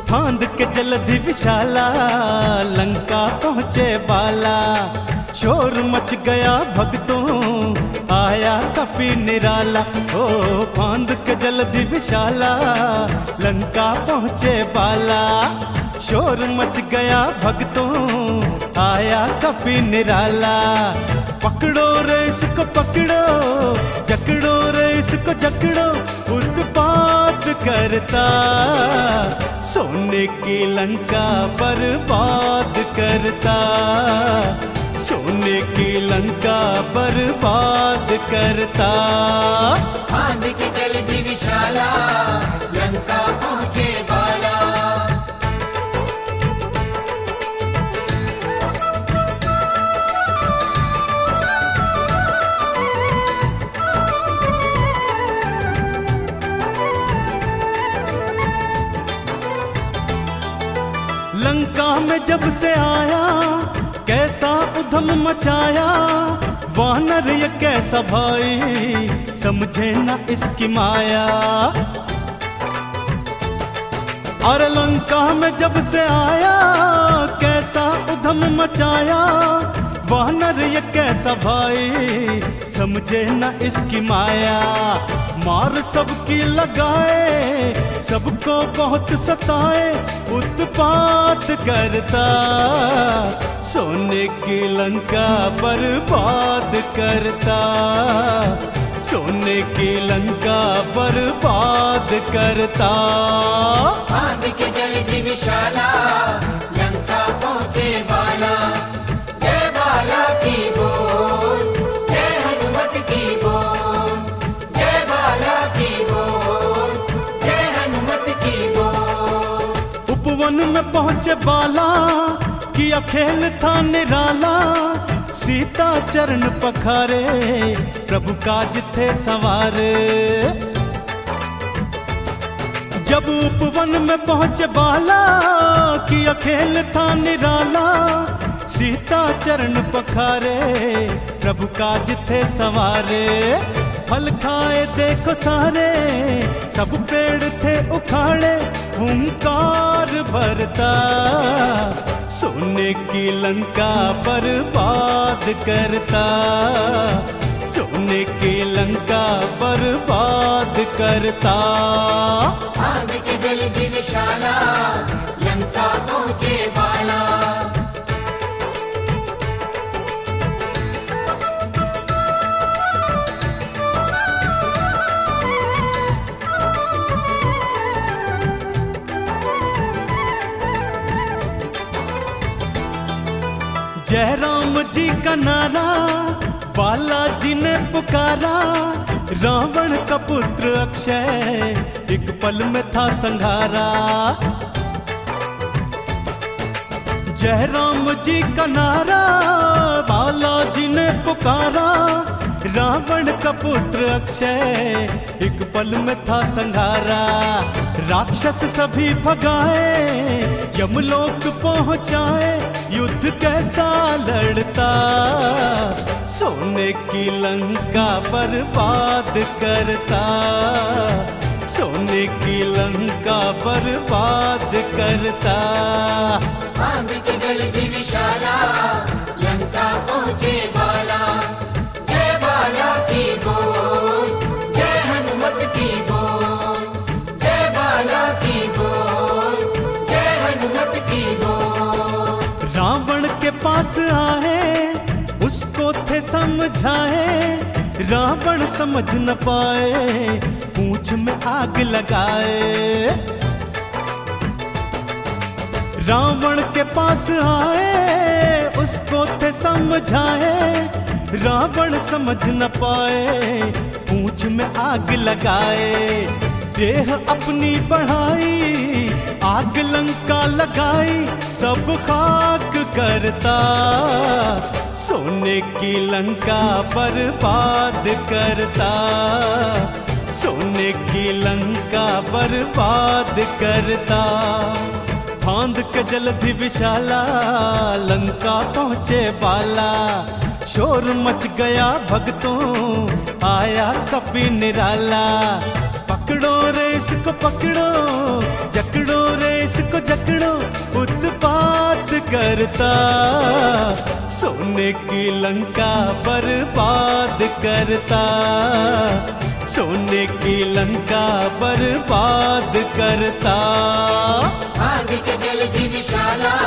फांद के जलधि विशाला, लंका पहुँचे बाला। शोर मच गया भक्तों, आया कपि निराला। ओ फांद के जलधि विशाला, लंका पहुँचे बाला। शोर मच गया भक्तों, आया कपि निराला। पकड़ो रे इसको पकड़ो, जकड़ो रे इसको जकड़ो, उत्पात करता सोने की लंका बर्बाद करता। सोने की लंका बर्बाद करता। फांद के जलधि विशाला, लंका पहुँचे बाला। लंका में जब से आया, कैसा उधम मचाया। वानर ये कैसा भाई, समझे ना इसकी माया। और लंका में जब से आया, कैसा उधम मचाया। वानर ये कैसा भाई, समझे ना इसकी माया। मार सबकी लगाए, सबको बहुत सताए, उत्पात करता सोने की लंका बर्बाद करता। सोने की लंका बर्बाद करता। फांद के जलधि विशाला, लंका पहुँचे बाला। जय बाला की बोल, जय हनुमत की बोल। जय बाला की बोल, जय हनुमत की बोल। उपवन में पहुँचे बाला, किया खेल था निराला। सीता चरण पखारे, प्रभु काज थे सवारे। जब उपवन में पहुँचे बाला, किया खेल था निराला। सीता चरण पखारे, प्रभु काज थे सवारे। फल खाए देखो सारे, सब पेड़ थे उखाड़े, हुंकार भरता सोने की लंका बर्बाद करता। सोने की लंका बर्बाद करता। फांद के जलधि विशाला, लंका पहुँचे बाला। जय राम जी का नारा, बालाजी ने पुकारा। रावण का पुत्र अक्षय, एक पल में था संहारा। जय राम जी का नारा, बालाजी ने पुकारा। रावण का पुत्र अक्षय, एक पल में था संहारा। राक्षस सभी भगाए, यमलोक पहुँचाए, युद्ध कैसा लड़ता सोने की लंका बर्बाद करता। सोने की लंका बर्बाद करता। फांद के जलधि विशाला, लंका पहुँचे बाला। जय बाला की बोल, जय हनुमत की बोल। जय बाला की बोल, जय हनुमत की बोल। रावण के पास आए, उसको थे समझाए। रावण समझ न पाए, पूंछ में आग लगाए। रावण के पास आए, उसको थे समझाए। रावण समझ न पाए, पूंछ में आग लगाए। देह अपनी बढ़ाई, आग लंका लगाई, सब खाक करता सोने की लंका बर्बाद करता। सोने की लंका बर्बाद करता। फांद के जलधि विशाला, लंका पहुँचे बाला। शोर मच गया भक्तों, आया कपि निराला। पकड़ो रे इसको पकड़ो, जकड़ो रे इसको करता, सोने की लंका बर्बाद करता, सोने की लंका बर्बाद करता। आग के जल की विशाला